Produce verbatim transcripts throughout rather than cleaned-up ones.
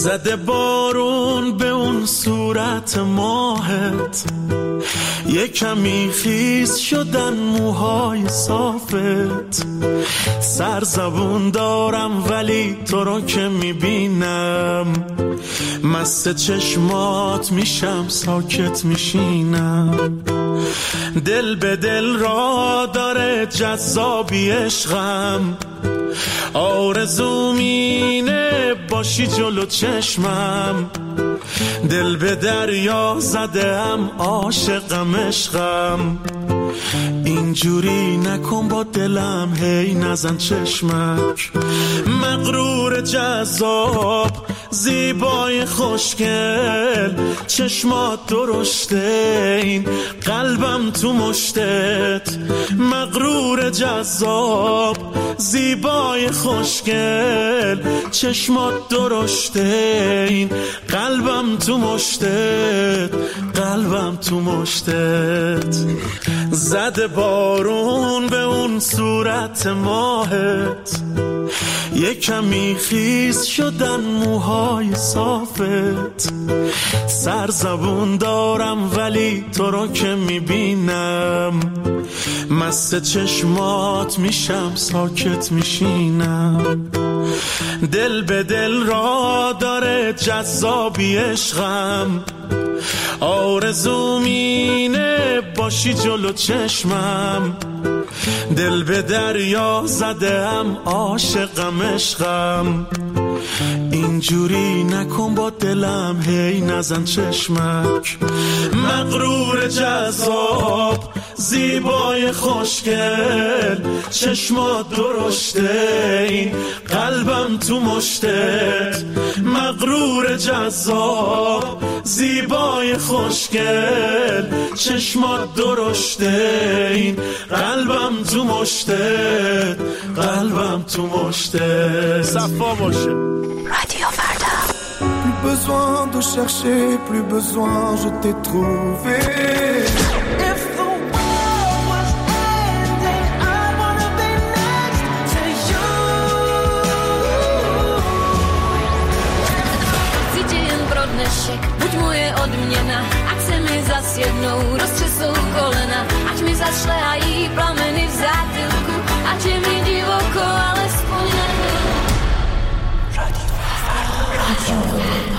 زده بارون به اون صورت ماهت، یه کمی خیس شدن موهای صافت. سرزبون دارم ولی تو رو که میبینم، مست چشمات میشم ساکت میشینم. دل به دل را داره جذابی عشقم، آرزوم اینه باشی جلو چشمم. دل به دریا زده ام عاشقم عشقم، اینجوری نکن با دلم هی نزن چشمک. مغرور جذاب زیبای خوشگل، چشمات درشته این قلبم تو مشتت. مغرور جذاب زیبای خوشگل، چشمات درشته این قلبم تو مشتت. قلبم تو مشتت. زده بارون به اون صورت ماهت، یه کمی خیس شدن موهای صافت. سرزبون دارم ولی تو رو که میبینم، مست چشمات میشم ساکت میشینم. دل به دل را داره جذابی عشقم، آرزوم اینه باشی جلو چشمم. دل به دریا زده ام عاشقم عشقم، اینجوری نکن با دلم هی نزن چشمک. مغرور جذاب زیبای خوشگل، چشمات درشته این قلبم تو مشتت. مغرور جذاب زیبای خوشگل، چشمات درشته این قلبم تو مشتت. قلبم تو مشتت. صفا باشه. رادیو فردا. Plus besoin de chercher, plus besoin, je t'ai trouvé. If the world was ending, I wanna be next to you. Cíti jen pro dnešek, buď moje odměna. Ať se mi zas jednou roztřesou kolena, ať mi zašlehají plameny v zátylku, ať je mi divoko, alespoň na chvíli. رادیو فردا. رادیو فردا.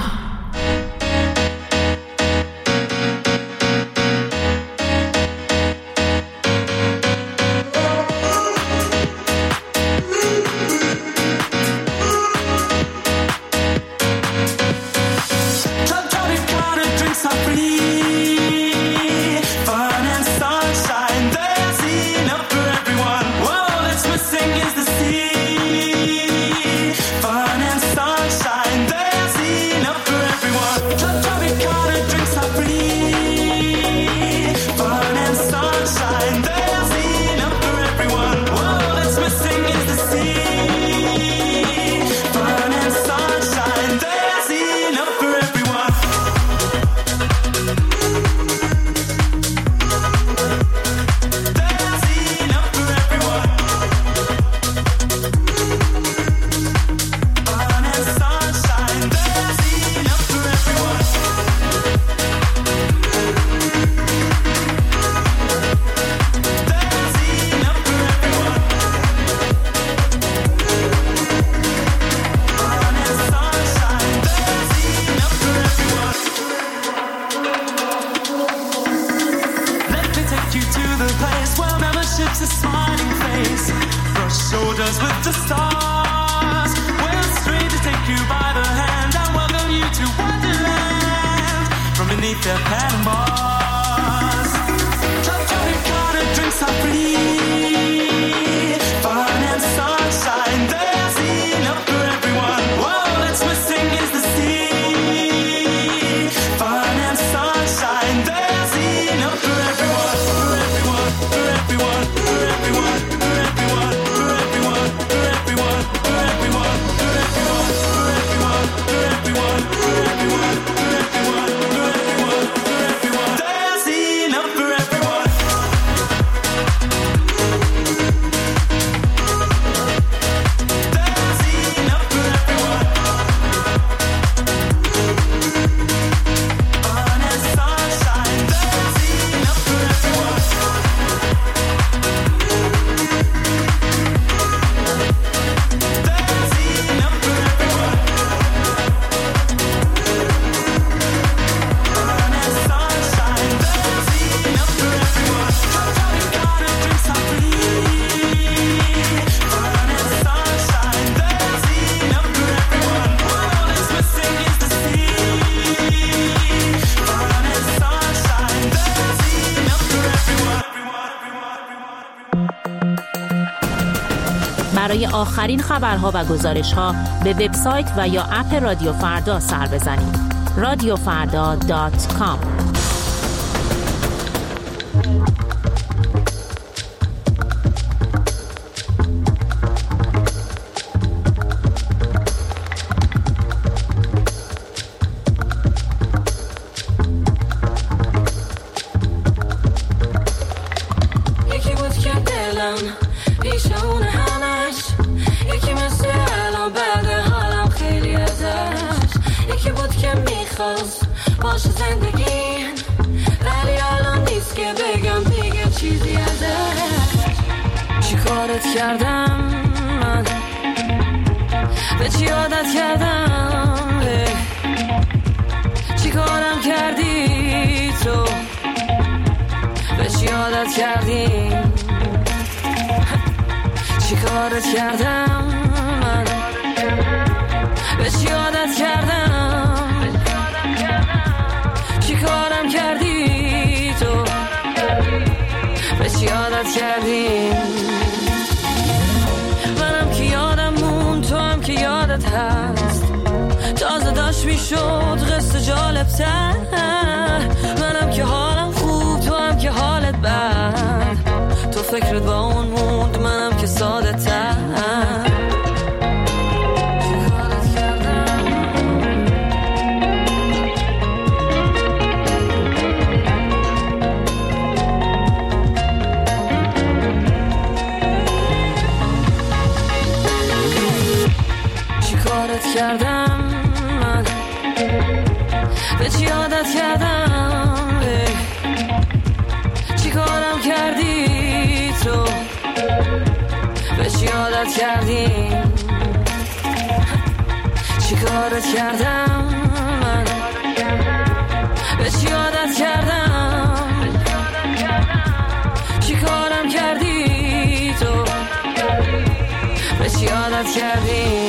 برای آخرین خبرها و گزارش‌ها به وبسایت و یا اپ رادیو فردا سر بزنید. رادیو فردا دات کام. باشه زندگی ولی الان نیست که بگم دیگه چیزی ازش. چی کارت کردم من، به چی عادت کردم، چی کارم کردی تو، به چی عادت کردی، چی کارت کردم من، به چی عادت کردم، چی کارم کردی تو، به چی عادت کردی. منم که یادم مون، تو هم که یادت هست، تازه داشت میشد قصه جالب تر. منم که حالم خوب، تو هم که حالت بد، تو فکرت با اون موند، منم که ساده تر. کردم من، به چی عادت کردم، چی کارم کردی تو، به چی عادت کردی، چی کارت کردم من، به چی عادت کردم، چی کارم کردی تو، به چی عادت کردی.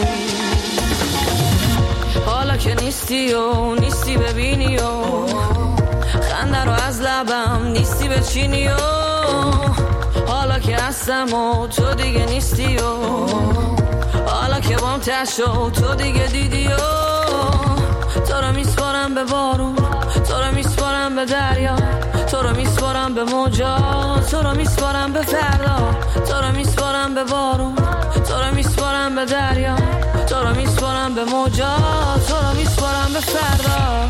حالا که نیستی و نیستی ببینی و خنده رو از لبم نیستی بچینی و حالا که هستم و تو دیگه نیستی و حالا که بام تشو تو دیگه دیدی و تو رو میسپارم به بارون، تو رو میسپارم به دریا، تو رو میسپارم به موجا، تو رو میسپارم به فردا، تو رو میسپارم به بارون، تو رو میسپارم به دریا، تو رو میسپارم به موجا، تو رو میسپارم به فردا.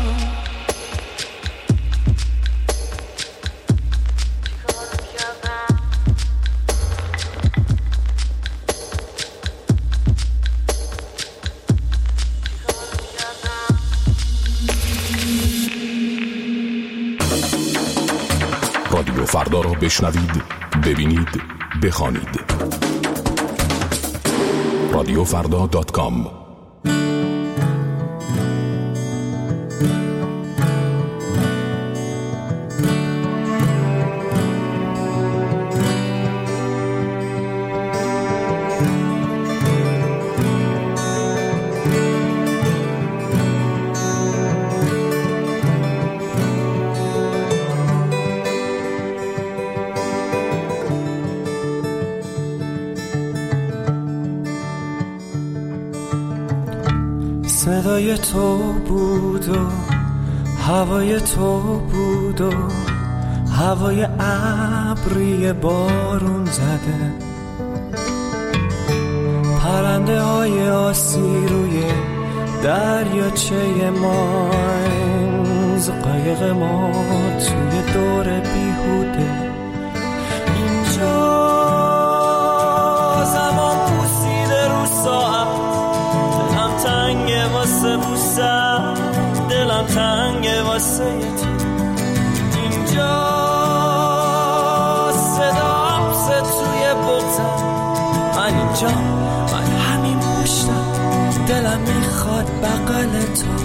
رادیو فردا را بشنوید، ببینید، بخوانید. رادیو فردا دات کام. صدای تو بود و هوای تو بود و هوای ابری بارون زده، پرنده های آسی روی دریاچه ماینز، قایق ما توی دور بیهوده. اینجا زمان پوسیده رو ساعت، دلم تنگه واسه بوسم، دلم تنگه واسه تو. اینجا صدا حبسه توی بغزم، من اینجا، من همین پشتم، دلم میخواد بغل تو.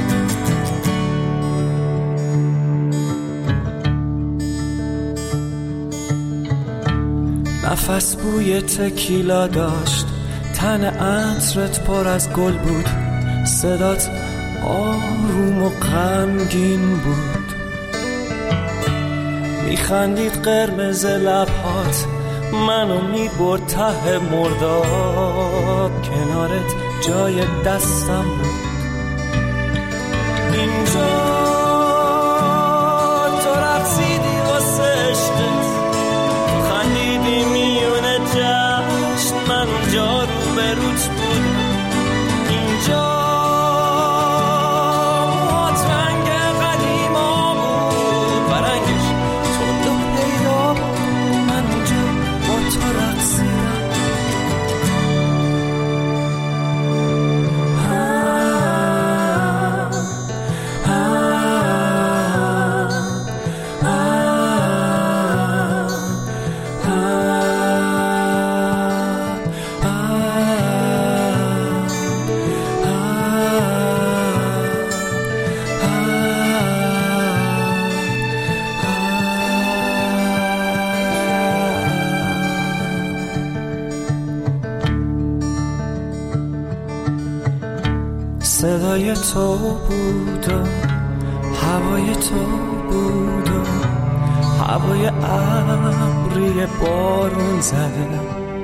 نفس بوی تکیلا داشت، تن عطرت پر از گل بود، صدات آروم و غمگین بود. میخندید قرمز لبهات، منو میبرد ته مرداب، کنارت جای دستم بود. اینجا تو رقصیدی واسه عشقت، تو خندیدی میونه جشن، من اونجا رو به روت بود. اینجا موهات رنگ قدیما بود و رنگش تو دو پیدا بود. من اونجا با تو رقصیدم. صدای تو بود و هوای تو بود و هوای ابری بارون زده،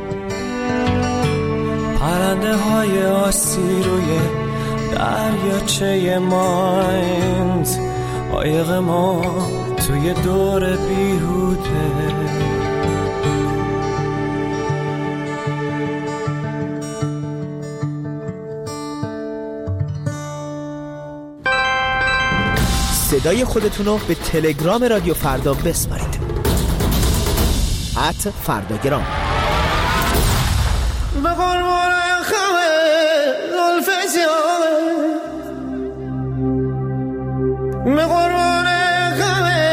پرنده های آسی روی دریاچه مایند، قایق ما توی دور بیهوده. صدای خودتون رو به تلگرام رادیو فردا بسپارید. ات فرداگرام. به قربان خمه زلف سیاه، به قربان خمه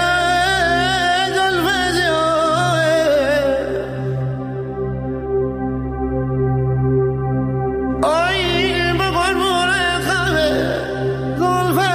زلف سیاه، آی به قربان خمه زلف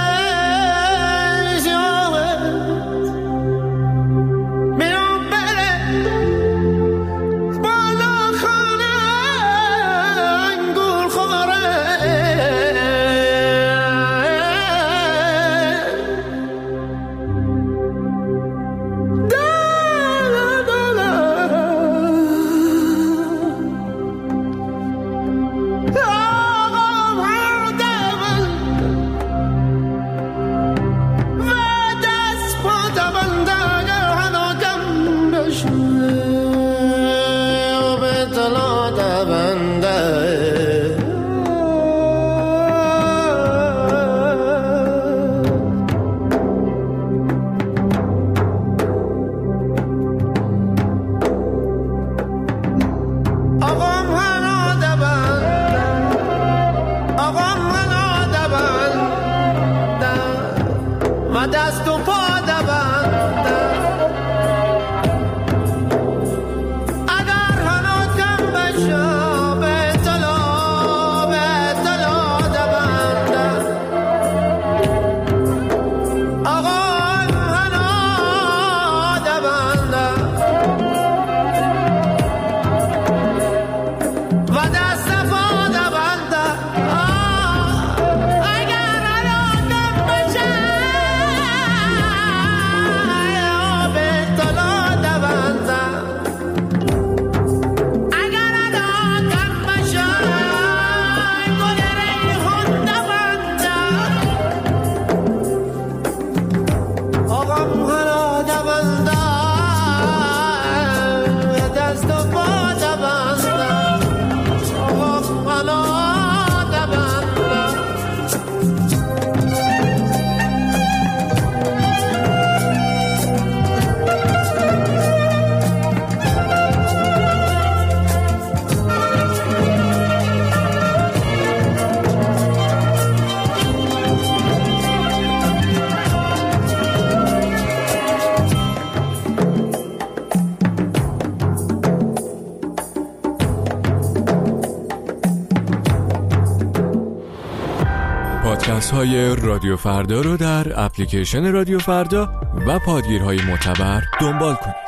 پادکست های رادیو فردا رو در اپلیکیشن رادیو فردا و پادگیرهای معتبر دنبال کنید.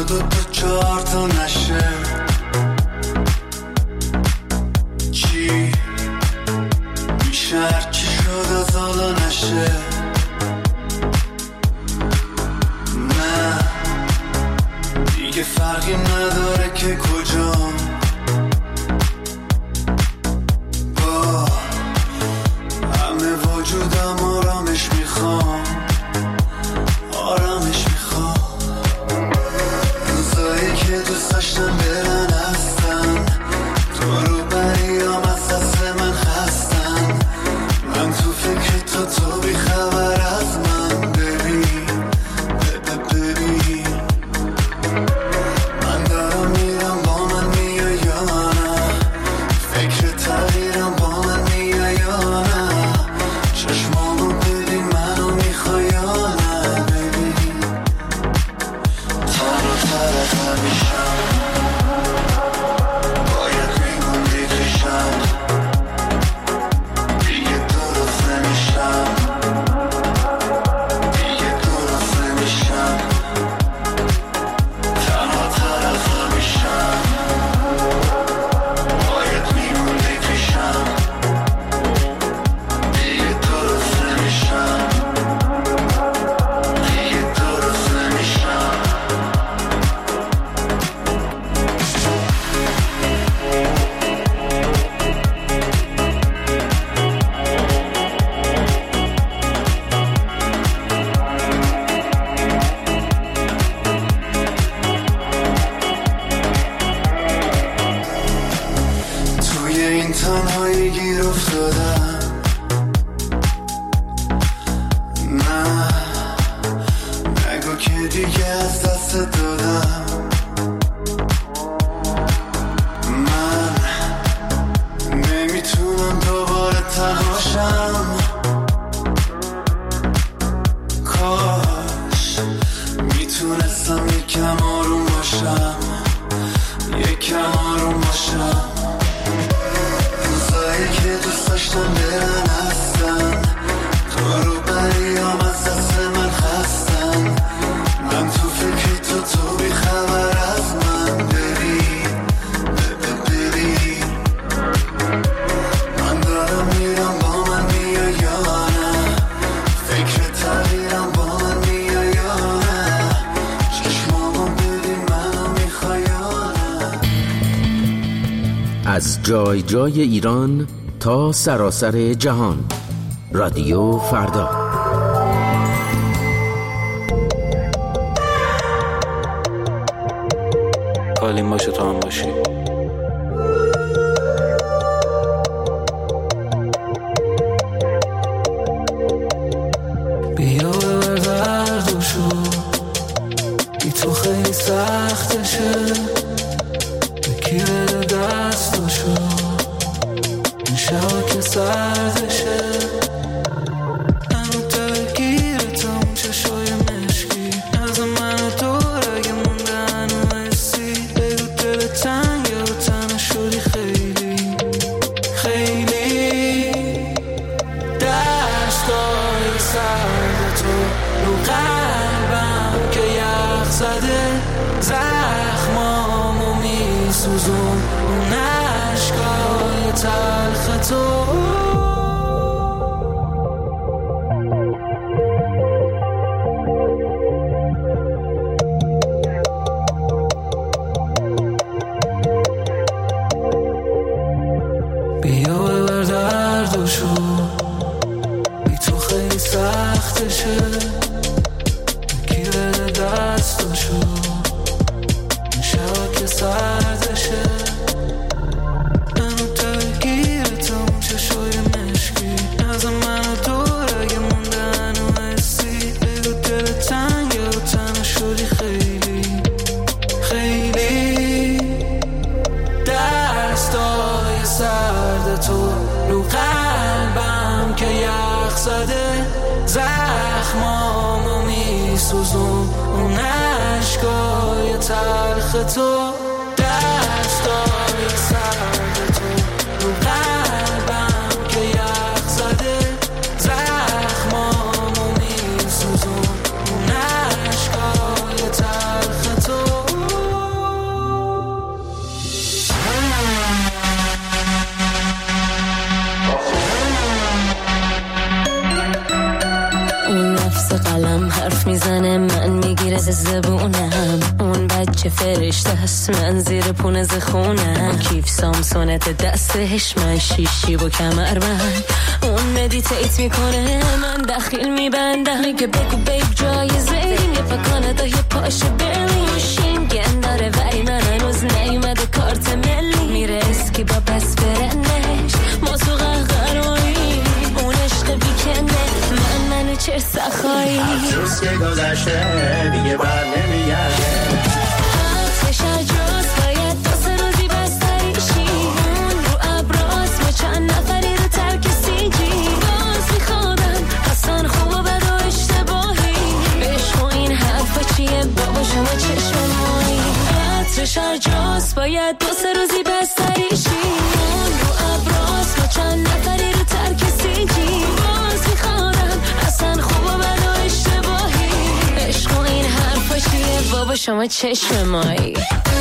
و دو تا چهار تا نشه چی میشه هرچی شد از حالا نشه نه دیگه فرقی نداره که کجام با همه وجودم آرامش میخوام آرامش میخوام روزایی که دوست داشتم برن هستن تو رو بریام از دست من خستن من تو فکر تو تو بی خبر از من ببین ببین من دارم میرم با من میای یا نه فکر تغییرم با من میای یا نه چشمامو ببین منو میخوای یا نه ببین تر و تر همیشم باید میموندی کشم دیگه درست نمیشم دیگه درست نمیشم تنها تر از همیشم باید میموندی کشم دیگه درست نمیشم دیگه درست نمیشم توی این تنهایی گیر افتادم نه نگو که دیگه از دست دادم من نمیتونم دوباره تنهاشم کاش میتونستم یکم آروم باشم یکم آروم باشم روزایی که دوست داشتم برن هستن تو رو بریام از دست من خستن من تو فکر تو تو بی خبر از من ببین ببین من دارم میرم با من میای یا نه فکر تغییرم با من میای یا نه چشمامو ببین منو میخوای یا نه از جای جای ایران تا سراسر جهان رادیو فردا کالیم باشه تو هم باشی بیا ببر دردشو بی تو خیلی سختشه بکی بده دستشو این شبا که سردشه منو دلگیرتم چشای مشکی از من و دور اگه موندن و حسی بگو دل تنگه و تنه شدی خیلی خیلی دستای سرد تو رو قلبم که یخ زده زخمامو میسوزون اون عشقای تلخ تو بیا ببر دردشو بی تو خیلی سختشه کی بده دستشو این شبا که سردشه منو دلگیرتم چشای مشکی از من و دور اگه موندن و حسی بگو دل تنگه و تنه شدی خیلی خیلی دستای سرد تو رو قلبم که یخ زده زخمامو میسوزون اون عشقای تلخ تو دستای سرد تو رو قلبم که یخ زده زخمامو میسوزون اون عشقای تلخ تو از زبونم، اون بچه فرشته است من زیر پونه زخونم، کیف سامسونت دستش من شیشی و کمر من، اون مدیتیت میکنه من دخیل میبندم، میگه بگو بیب جایزه یه پا یه پاش برلی شینگن داره ولی من هنوز نیومده کارت ملی، میره اسکی با پس برنش ما تو قهقرایی، اون عشق بیکنه من منو چر سخایی، افسوس که گذشته دیگه بر نمیگرده، آتش اجاز باید دو سه روزی بستریشی، اون رو ابراز ما چند نفری رو ترک سیجی، باز میخوادم اصلا خوب و بد و اشتباهی، عشق و این حرفا چیه بابا شما چشم مایی، آتش اجاز باید دو سه روزی بستریشی، اون رو ابراز ما چند نفری رو ترک سیجی، باز میخوادم اصلا خوب و بد و اشتباهی، عشق و این حرفا چیه بابا شما چشم مایی.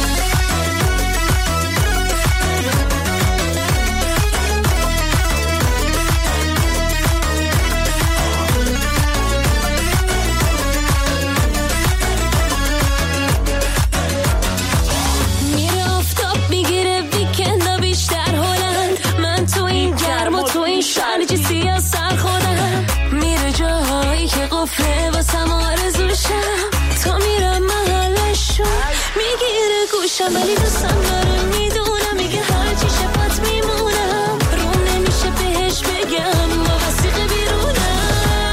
میره آفتاب میگیره ویکندا بیشتر هلند، من تو این گرم و تو این شرجی سیاه سر خودم، میره جاهایی که قفله واسم آرزوشم، تا میرم محلشون میگیره گوشم ولی دوستم داره میدونم، میگه هرچی شفت میمونم، روم نمیشه بهش بگم با وسیقه بیرونم،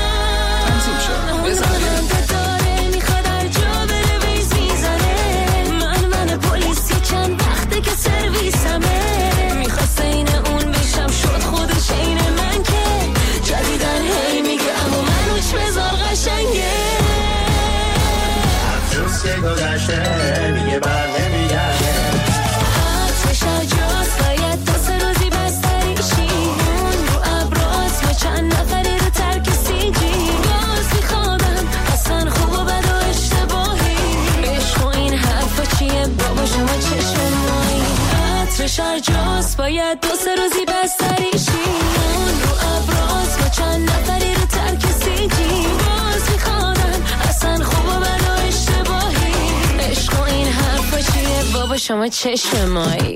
اون داره میخواد هر جا بره ویز میزنه، من من پلیسی چند وقته که سرویسمه، میخواست این اون بشم شد خودش این من که جدیدن هی میگه اما من اوچ بزار قشنگه، افسوس که گذشته دیگه بر نمیگرده، آتش اجاز باید دو سه روزی بستریشی، اون رو ابراز ما چند نفری رو ترک سیجی، باز میخوادم اصلا خوب و بد و اشتباهی، عشق و این حرفا چیه بابا شما چشم مایی، آتش اجاز باید دو سه روزی بستریشی، اون رو ابراز ما چند نفری رو ترک سیجی، باز میخوادم اصلا خوب و بد و اشتباهی، عشق و این حرفا چیه بابا شما چشم مایی.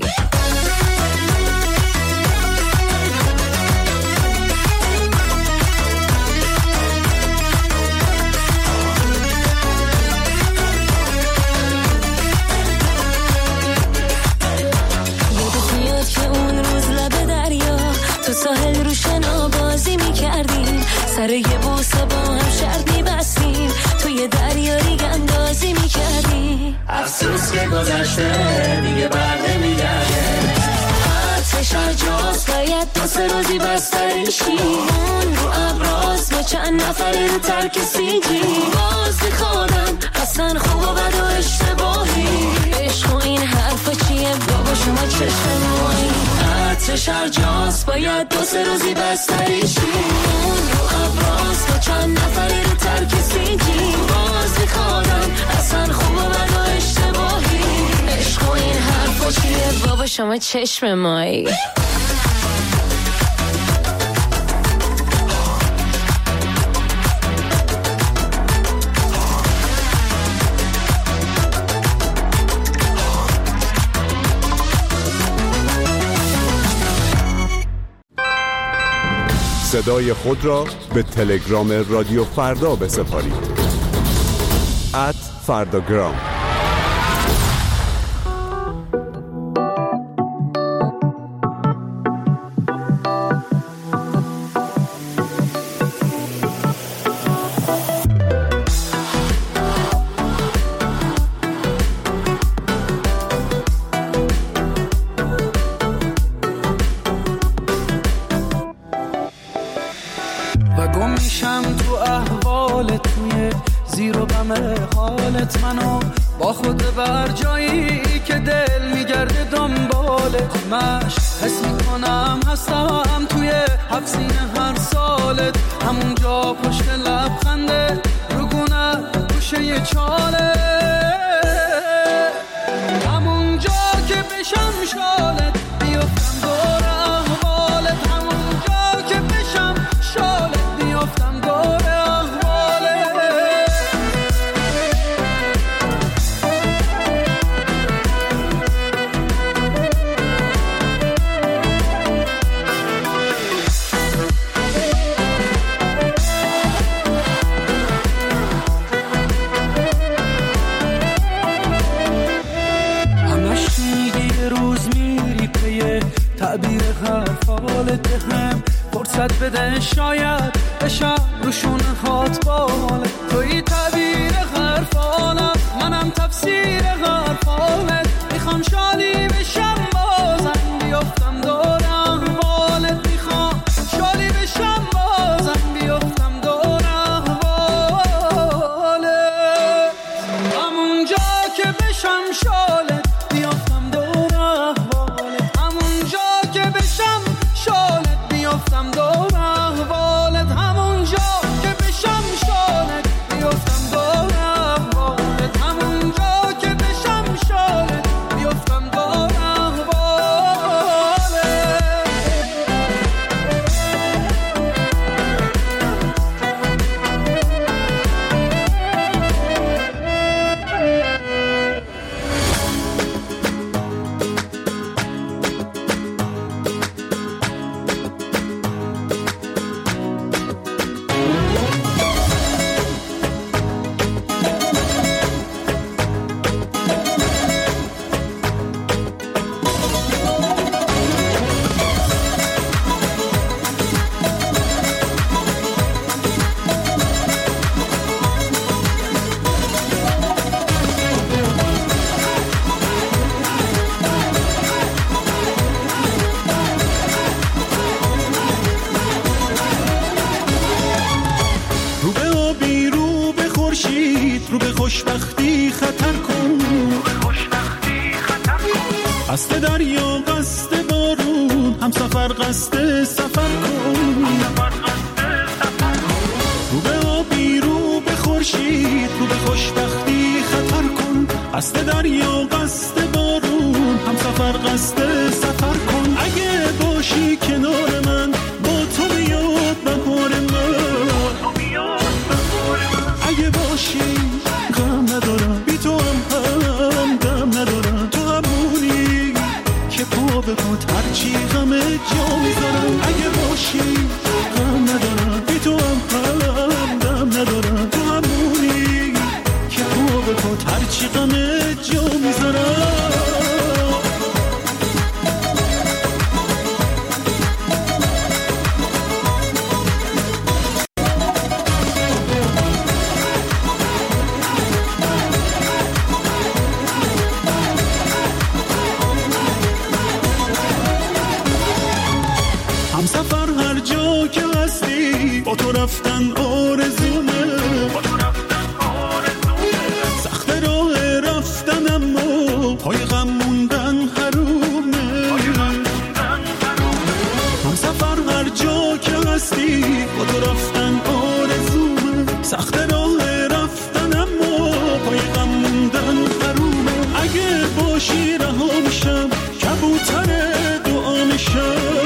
یادت میاد که اون روز لب دریا تو ساحل رو شنا بازی میکردیم، سر یه بوسه با هم شرط میبستیم، توی دریا ریگ اندازی میکردیم، افسوس که گذشته دیگه بر نمیگرده، آتش اجاز باید دو سه روزی بستریشی، اون رو ابراز ما چند نفری رو ترک سیجی، باز میخوادم اصلا خوب و بد و اشتباهی، عشق و این حرفا چیه بابا شما چشم مایی، آتش اجاز باید دو سه روزی بستریشی، اون رو ابراز ما چند نفری رو ترک سیجی، باز میخوادم اصلا خوب و بد و اشتباهی، عشق و این حرفا چیه بابا شما چشم مایی. صدای خود را به تلگرام رادیو فردا بسپارید. ات فرداگرام. منو با خود بر جایی که دل میگرده دنبالت، مش حس میکنم هستم توی حبسین هر سالت، همونجا پشت لبخنده رو گونه گوشه یه چاله، همونجا که بشم شالت بیفتم دور احوالت، همونجا که بشم شالت بیفتم دور احوالت. فرصت بده شاید بشم روشون خات باله. توی تعبیر غرفانم منم تفسیر غرفانت. میخوام شادی بشم بازم بیفتم دور احوالت. میخوام شادی بشم بازم بیفتم دور احوالت. همونجا که بشم شالت بیفتم دور احوالت. همونجا که بشم شالت بیفتم دور احوالت. همونجا که بشم شالت بیفتم دور احوالت. همونجا که بشم شالت بیفتم دور رو به خوشبختی خطر کن. قصد دریا قصد بارون هم سفر قصد سفر کن. رو به آبی رو به خورشید رو به خوشبختی خطر کن. قصد دریا قصد بارون هم سفر قصد سفر کن. اگه باشی کنار من با تو بیاد بهار من. اگه باشی غم ندارم بی تو هم هم غم ندارم. تو همونی که پا به پات هرچی غم جا میذارم. اگه باشی غم ندارم بی تو هم هم غم ندارم. تو همونی که پا به پات هرچی غم جا میذارم. همسفر هر جا که هستی با تو رفتن آرزومه. سخت راه رفتن اما پای غم موندن حرومه. همسفر هر جا که هستی با تو رفتن آرزومه. سخت راه رفتن اما پای غم موندن حرومه. اگه باشی رها میشم کبوتر دعا میشم.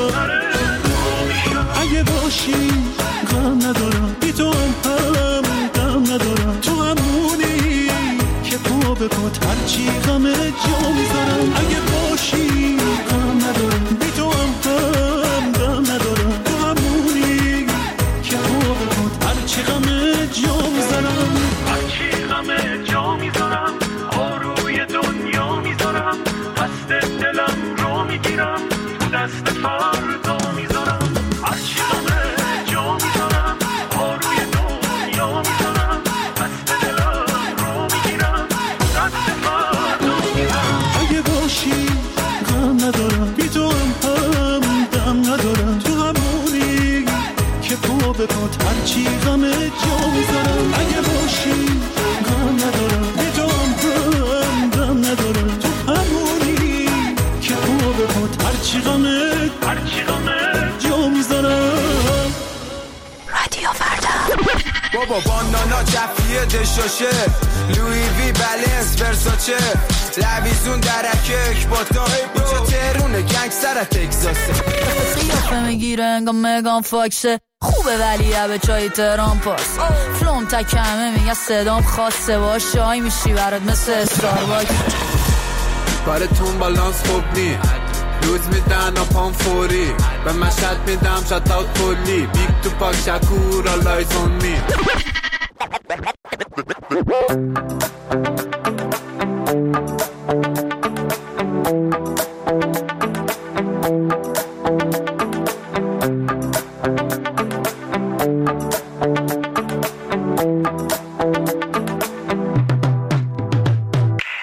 اگه باشی غم ندارم بی تو هم هم غم ندارم. تو همونی که پا به پات هرچی غم جا میذارم. اگه باشی غم ندارم بی تو هم هم غم ندارم. تو همونی که پا به پات هرچی غم جا میذارم. هرچی غم جا میذارم آروی دنیا میذارم. دست دلم رو میگیرم تو دست فردا میذارم. هرچی غم جا میذارم آروی دنیا میذارم. دست دلم رو میگیرم دست فردا میذارم. اگه باشی غم ندارم بی تو هم هم غم ندارم. تو همونی که پا به پات هرچی غم جا میذارم. اگه باشی غم ندارم بی تو هم هم غم ندارم. تو همونی که پا به پات هرچی غم هرچی غم جا میذارم. رادیو فردا. بابا بانانا جفیه دشاشه لوی وی بلنس ورساچه لویزون درکک با تا بوچه ترونه گنگ سر تکزاسه. قیافه میگیره انگا مگان فاکسه. خوبه ولی به چای تهران پاس. فلوم تکمه میگه صدام خاصه باش. شای میشی برات مثل استارباکس. کارتون بالانس خوب نی روز میدن و پام فوری. به مشهد میدم شات اوت کلی. بیگ تو پاک شکور آلایز اون می.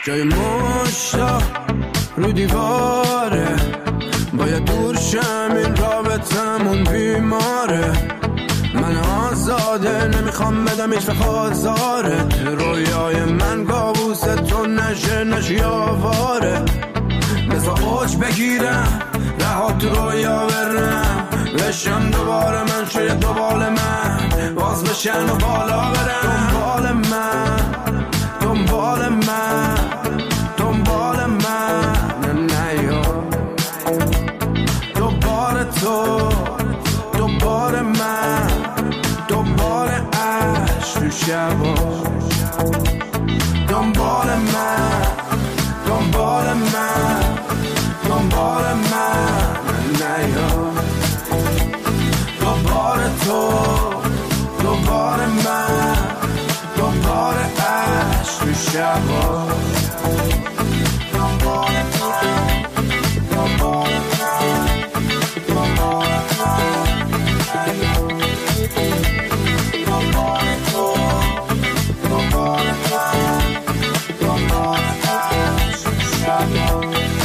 جای مشتا رو دیواره، باید دور شم این رابطمون بیماره. من آزاده نمیخوام بدم هیچ وقت آزاره، رویای من کابوس تو نشه نشی آواره. بذار اوج بگیرم رها تو رویا برم، بشم دوباره من شاید دوبال من باز بشن و بالا برم. دنبال من دنبال من دنبال من نیا، دوباره تو دوباره من دوباره عشق تو شبا. دنبال من دنبال من دنبال من نیا، دوباره تو دوباره من دوباره عشق تو شبا. دنبال من دنبال من دنبال من دنبال تو دنبال من دنبال عشق تو شبا.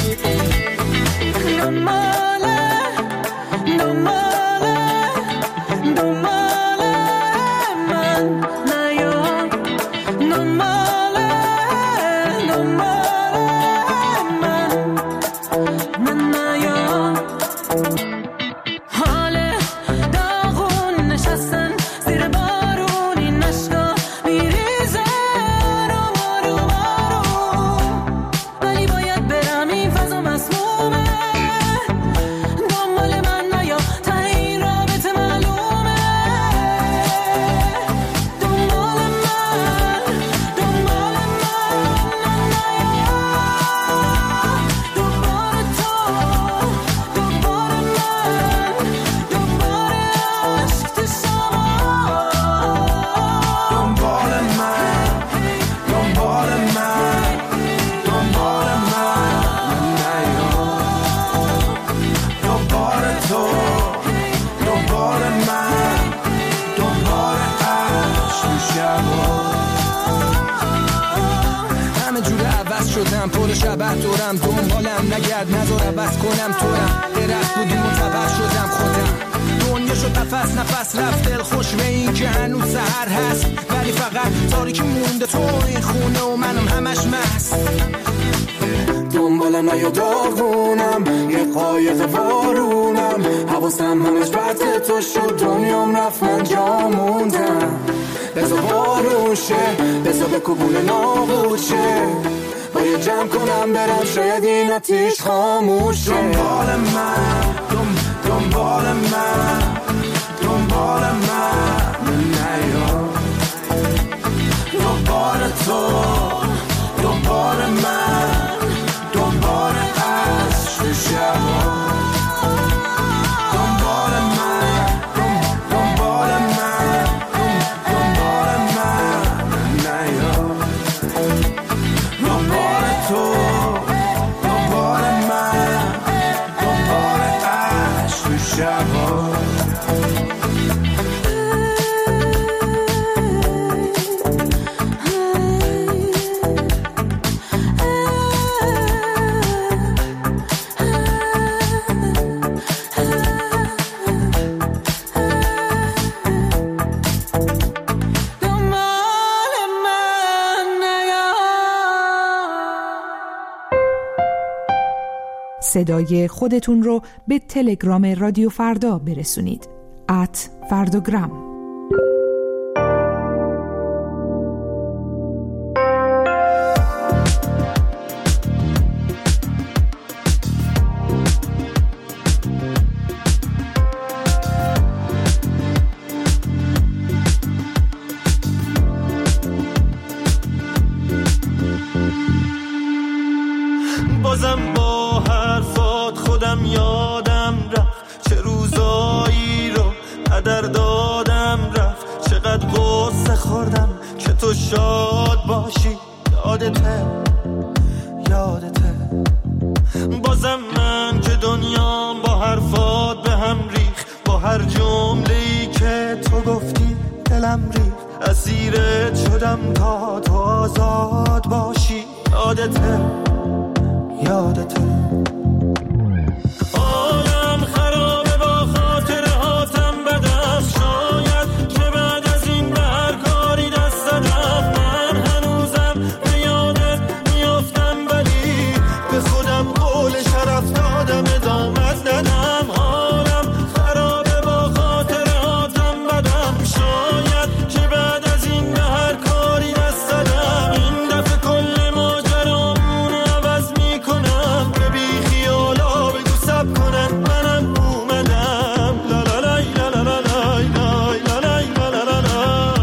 دنباله دنباله دنباله من نیا، دنباله دنباله من من نیا. حال داغون نشستن زیر بارونی نشنا میریزه رو بارو بارو، ولی باید برم این فضا مسمومه. دنبال من نیا تا این رابطه معلومه. دنبال من دنبال من نیا، دنبال تو دنبال من دنبال عشق تو شما. دنبال من دنبال من دنبال من نیا، دوباره تو دوباره من دوباره عشق تو شبا. همه جوره عوض شدم، پر شبه دورم، دنبالم نگرد نذار عوض کنم تورم. درخت بودیم منتبر شدم خودم، دنیا شد نفس نفس رفت دل خوش به این که هنوز سحر هست، ولی فقط تاریکی مونده تو این خونه و منم همش مست. دنبال نیا داغونم یه قایق وارونم، حواسم همش پرت تو شد، دنیام رفت من جا موندم. بذار بارون شه بذار به کبون نابود شه، باید جمع کنم برم شاید این آتیش خاموشه. دنبال من دم دنبال من دنبال من نیا، دوباره تو دوباره من دوباره عشق تو شبا. دنبال من دنبال من دنبال من نیا، دوباره تو دوباره من دوباره عشق تو شبا. صدای خودتون رو به تلگرام رادیو فردا برسونید. ات فرداگرام. بازم با حرفات خودم یادم رفت، چه روزایی رو هدر دادم رفت. چقدر غصه خوردم که تو شاد باشی، یادته یادته. بازم من که دنیام با حرفات به هم ریخ، با هر جمله‌ای که تو گفتی دلم ریخ. اسیرت شدم تا تو آزاد باشی، یادته یادته یادته عالم خرابه با خاطرهاتم بدست شاید که بعد از این به هر کاری دست دادم من هنوزم به یادت میافتم ولی به خودم قول شرف دادم ادامت ندم حالم خرابه با خاطرهاتم بدم شاید که بعد از این به هر کاری دست دادم این دفعه کل ماجرامون عوض میکنم به بی خیالا بگو سب کنن منم اومدم لا لا لای لا لا لا لای لای لا لای لا لا لا لا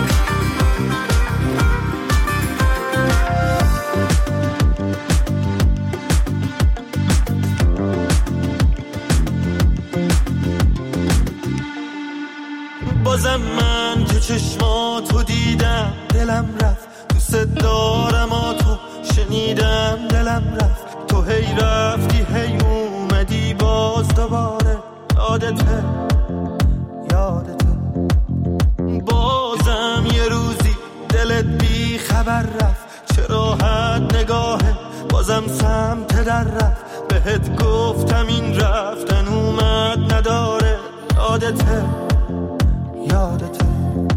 بازم من که چشماتو دیدم دلم رفت دوست دارم آ تو شنیدم دلم رفت تو هی رفتی هی اومدی باز دوباره یادته یادته بازم یه روزی دلت بی خبر رفت چه راحت نگاهه بازم سمت در رفت بهت گفتم این رفتن اومد نداره یادته یادته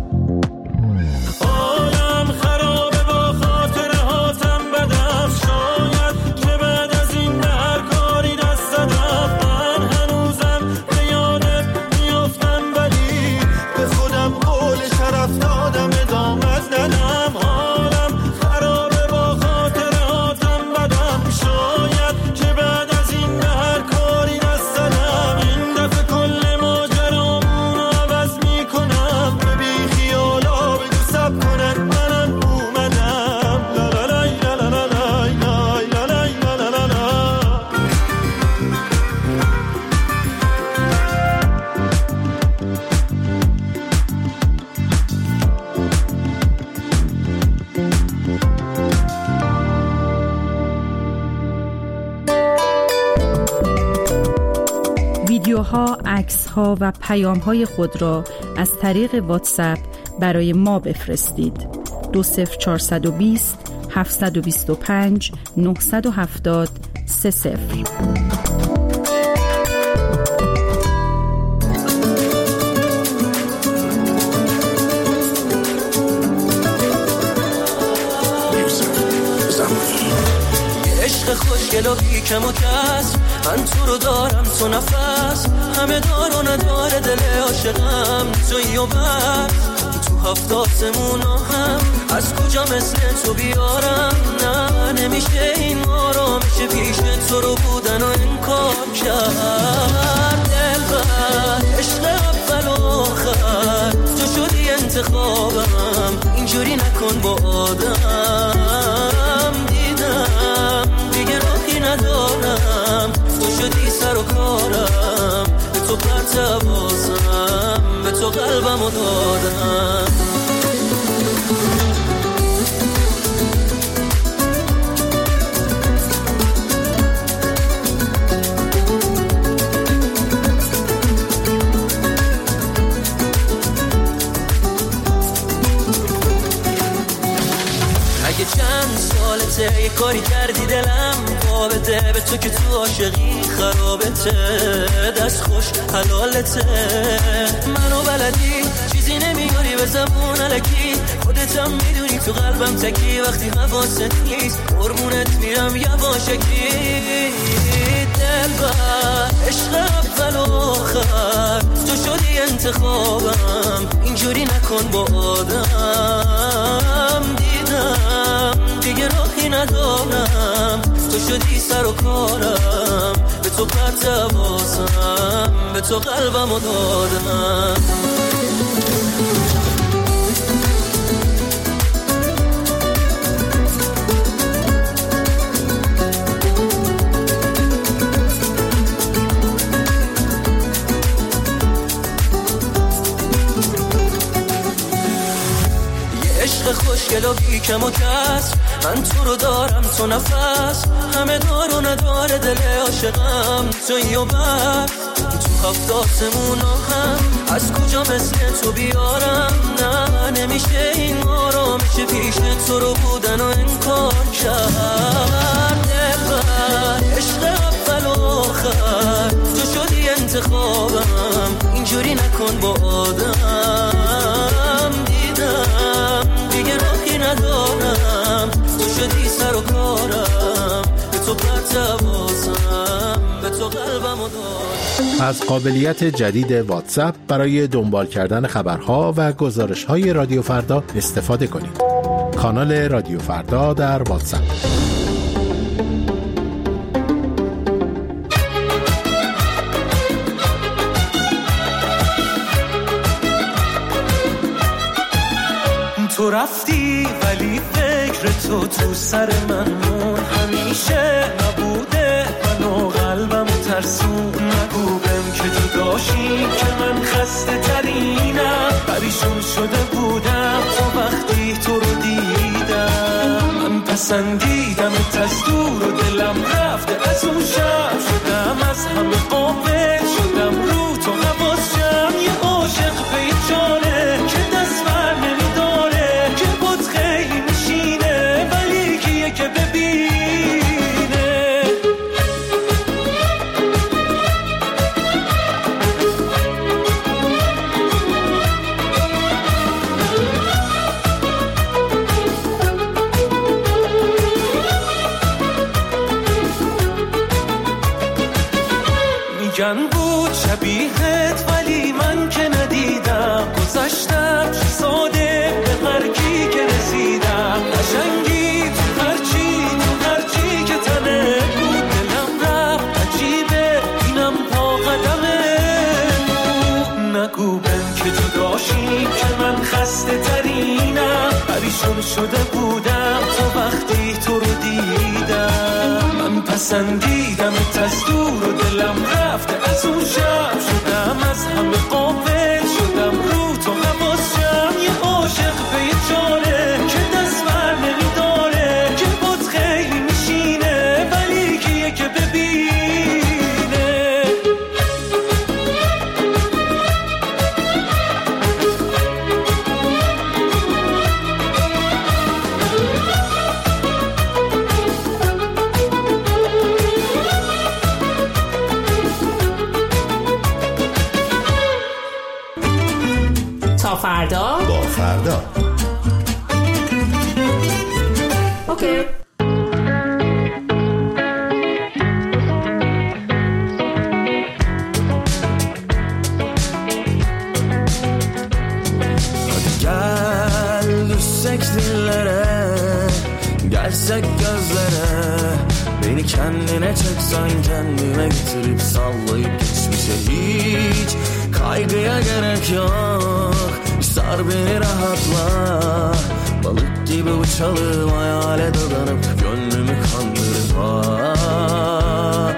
عالم خرابه با خاطرهاتم بدست شاید که بعد از این به هر کاری دست دادم من هنوزم به یادت میافتم ولی به خودم قول شرف دادم ادامت ندم حالم خرابه با خاطرهاتم بدم شاید که بعد از این به هر کاری دست دادم این دفعه کل ماجرامون عوض میکنم به بی خیالا بگو سب کنن منم اومدم لا لا لای لا لا لا لای لای لا لای لا لا لا لا ویدیوها، عکس‌ها و پیام‌های خود را از طریق واتساپ برای ما بفرستید. دو صفر چهارصد و بیست هفتصد و بیست و پنج نهصد و هفتاد سه صفر. عشق خوشگل و بیکم و کس من تو رو دارم تو نفس همه دار و نداره دل عاشقم تویی و بس تو هفت آسمونا هم از کجا مثل تو بیارم نه نمیشه این ما رو میشه پیش تو رو بودن و انکار کرد دلبر عشق اول و آخر تو شدی انتخابم اینجوری نکن با آدم دیدم دیگه راهی ندارم تو شدی سر و کارم به تو پرت بازم به تو قلبم و دادم اگه چند سالته یه کاری کردی دلم بابته به تو که تو عاشقی خرابته دست خوش حلالته منو بلدی چیزی نمیاری به زبون الکی خودتم میدونی تو قلبم تکی وقتی حواست نیست قربونت میرم یواشکی دلبر عشق اول و آخر تو شدی انتخابم اینجوری نکن با آدم دیدم دیگه راهی ندارم تو شدی سر و کارم به تو پرت بازم به تو قلبم و دادم خوشگل و بی کم و کس من تو رو دارم تو نفس همه دار و نداره دل عاشقم تویی و بس تو هفت آسمون هم از کجا مثل تو بیارم نه نمیشه این آرامش پیش تو رو بودن و انکار کرد بر عشق اول و آخر تو شدی انتخابم اینجوری نکن با آدم دیدم دیگه راهی ندارم تو شدی سر و کارم به تو پرتوازم به تو قلبم و دارم. از قابلیت جدید واتساپ برای دنبال کردن خبرها و گزارش‌های رادیو فردا استفاده کنید. کانال رادیو فردا در واتساپ. تو رفتی ولی فکر تو تو سر من مون همیشه نبوده من و قلبم ترسون نگو بهم که تو داشتی که من خسته ترینم پریشون شده بودم تو وقتی تو رو دیدم من پسندیدم از دور و دلم رفته از اون شب شدم از همه قابل شدم رو تو حواسم یه عاشق به جانه که دست بر نمیداره که بود خیلی میشینه ولی کیه که ببینه میگن بود شبیهت ولی من که ندیدم گذشتم ساده به هرکی که رسیدم قشنگی تو هرچی تو هرچی که تنه بود دلم رفت عجیبه اینم پا قدمه نگو بهم که جداشی که من خسته ترینم پریشون شده بودم تو وقتی تو رو دیدم من پسندیدم از دور و دلم رفته از اون شب شدم از همه قابل شدم رو تو حواسم یه عاشق به یه جانه که دست بر نمیداره که بود خیلی میشینه ولی کیه که ببینه تا فردا با فردا اوکی. Gel düşsek dillere, gelsek gözlere, beni kendine çeksen kendime getirip sallayıp geçmişe hiç kaygıya gerek yok. Sar beni rahatla, balık gibi uçalım hayale dadanıp gönlümü kandırıp ah,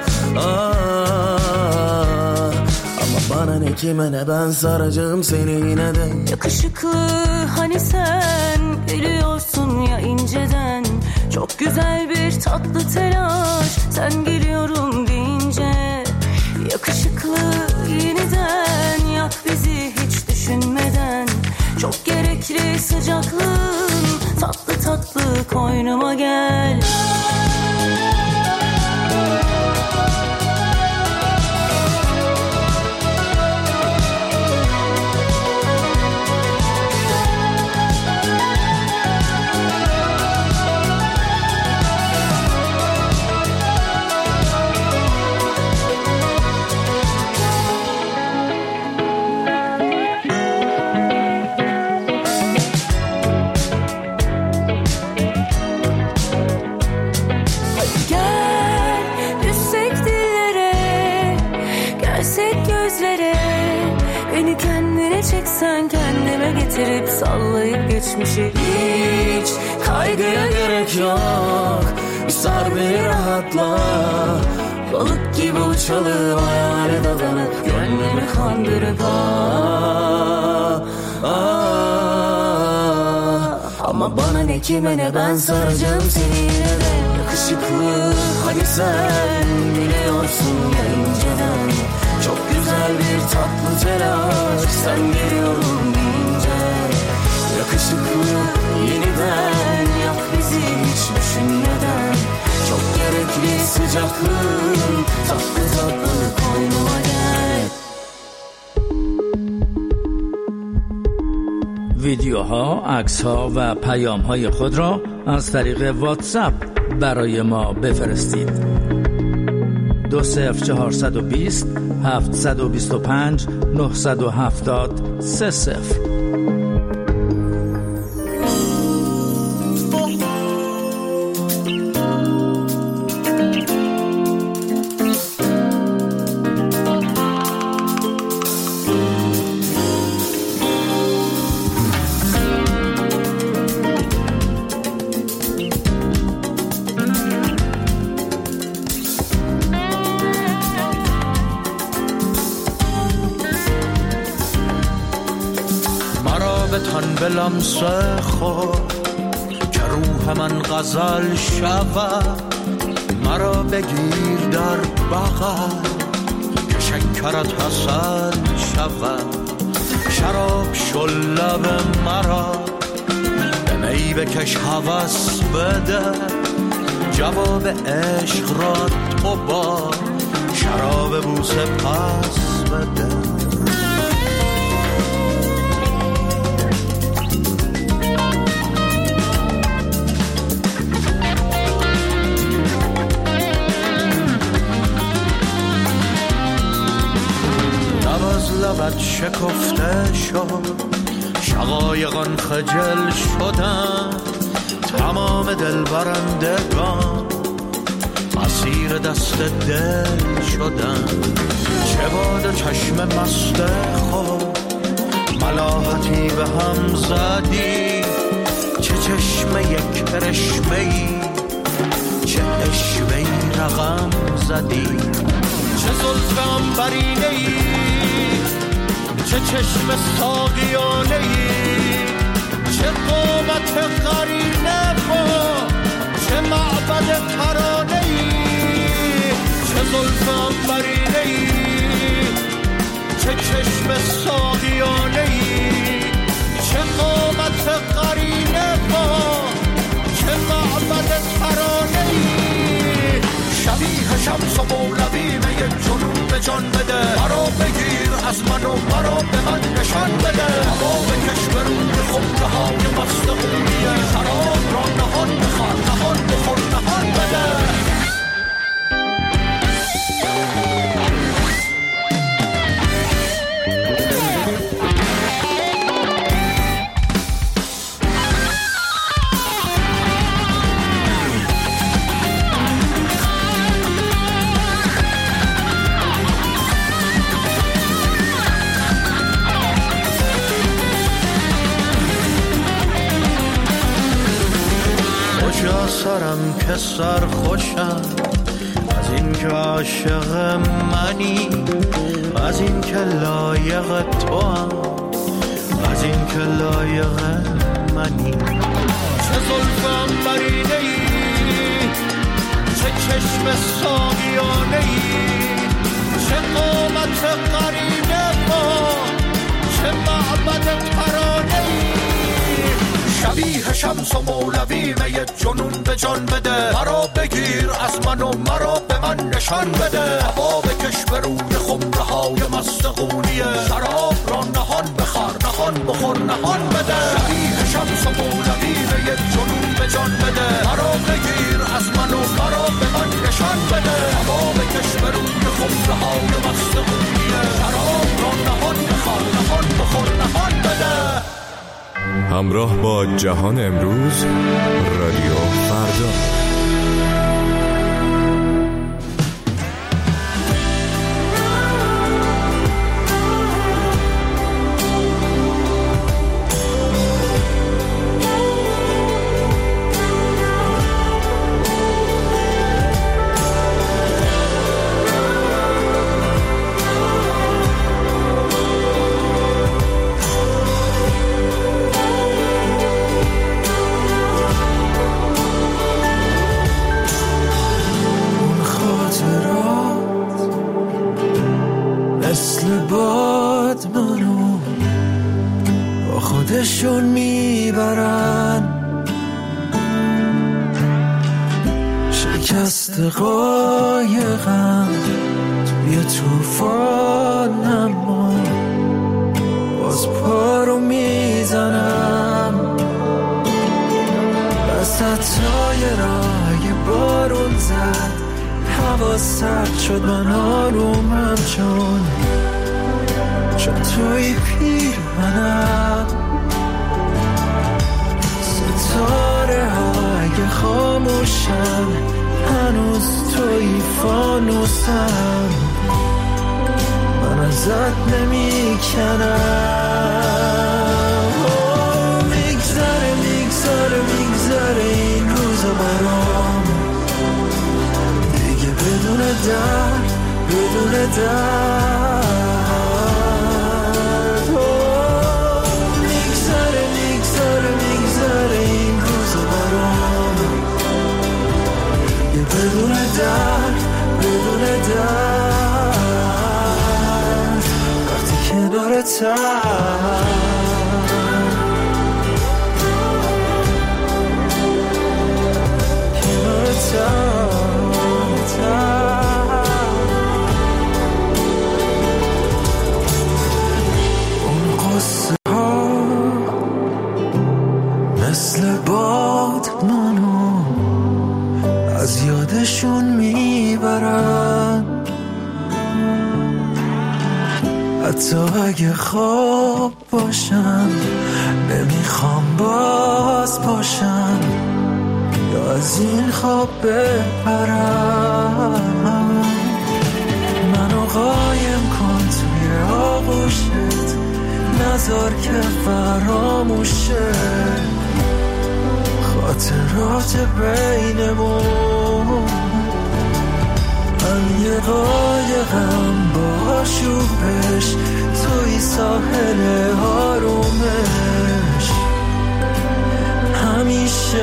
ah. Ama bana ne kime ne ben saracağım seni yine de. Yakışıklı hani sen geliyorsun ya inceden, çok güzel bir tatlı telaş sen geliyorum deyince. Yakışıklı yeniden yak bizi hiç düşünmeden, çok gerekli sıcaklığın tatlı tatlı koynuma gel. Çeksen kendime getirip sallayıp geçmişi hiç kaygıya gerek yok. Sar beni rahatla, balık gibi uçalım hayale dadanıp gönlümü kandırıp ah, ah. Ama Ama bana ne kime ne ben saracağım seni yine de. Yakışıklı hadi sen biliyorsun ya inceden. Çok güzel bir tatlı telaş sen geliyorum deyince. Yakışıklı yeniden yak bizi hiç düşünmeden. Çok gerekli sıcaklığın tatlı tatlı koynuma gel. ویدیوها، عکس‌ها و پیام‌های خود را از طریق واتساپ برای ما بفرستید. دو صفر چهارصد و بیست هفتصد و بیست و پنج نهصد و هفتاد سه صفر. لمس خود که روح من غزل شود مرا بگیر در بغل که شکرت حسن شود شراب شل لب مرا به می بکش هوس بده جواب عشق را تو با شراب بوسه پس بده لبت شکفته شد شقایقان خجل شدن تمام دل برندگان اسیر دست دل شدن چه باد چشم مست خود ملاحتی به هم زدی چه چشم یک کرشمه‌ای چه اشوه‌ای رقم زدی چه زلف عنبرینه‌ای چه چشم ساقیانه‌ای چه قامت قرینه با چه معبد ترانه‌ای چه زلف عنبرینه‌ای چه چشم ساقیانه‌ای چه قامت قرینه با چه معبد ترانه‌ای شبیه شمس و مولویم یک جنون به جان بده مرا بگیر از من و مرا به من نشان بده هوا بکش به روی خمره های مست خونیه شراب را نهان بخوار نهان بخور نهان بده سرم که سر خوشم از این که عاشق منی از این که لایق تو هم از این که لایق منی چه زلف عنبرینه‌ای چه چشم ساقیانه‌ای چه قامت قرینه با چه معبد ترانه‌ای شبیه شمس و مولوی می جنون به جان بده مرا بگیر از من و مرا به من نشان بده هوا بکش به روی خمره های مستقونیه شراب را نهان بخور نهان بخور نهان بده شبیه شمس و مولوی می جنون به جان بده مرا بگیر از من و مرا به من نشان بده هوا بکش به روی خمره های مستقونیه شراب را نهان بخور نهان بخور نهان بده. همراه با جهان امروز رادیو فردا. یادشون میبرن شکست قایقم توی توفان، اما باز پا رو میزنم وسطای راه بارون زد، هوا سرد شد من آرومم چون چون توی پیرهنم. ستاره های خاموشن هنوز توی فانوسم، من ازت نمیکنم. میگذره میگذره میگذره این روزا برام دیگه بدون درد بدون درد. میگذره میگذره میگذره این روزا برام دیگه بدون درد بدون درد. وقتی کنارتم اون قصه ها مثل باد منو از یادشون میبرن، حتی اگه خواب باشن نمیخوام باز باشن یا از این خواب بپرم. منو قایم کن توی آغوشت، نذار که فراموشه خاطرات بینمون. من یه قایقم با شوبش توی ساحل آرومش همیشه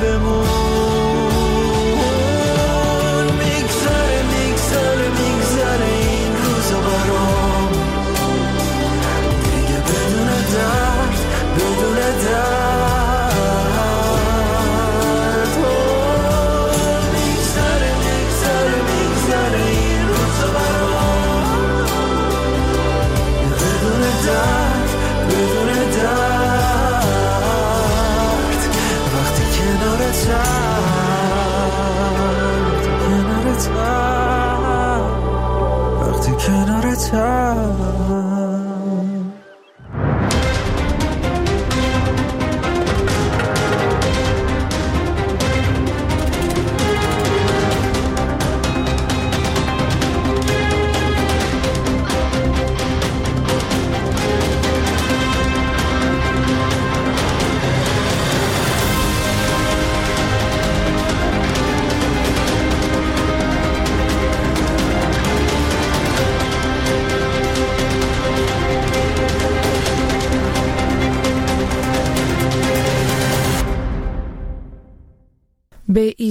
بمون. میگذره میگذره میگذره این روزا برام دیگه بدون درد بدون درد. میگذره میگذره میگذره این روزا برام دیگه بدون درد بدون درد. وقتی کنارتم کنارتم وقتی کنارتم. به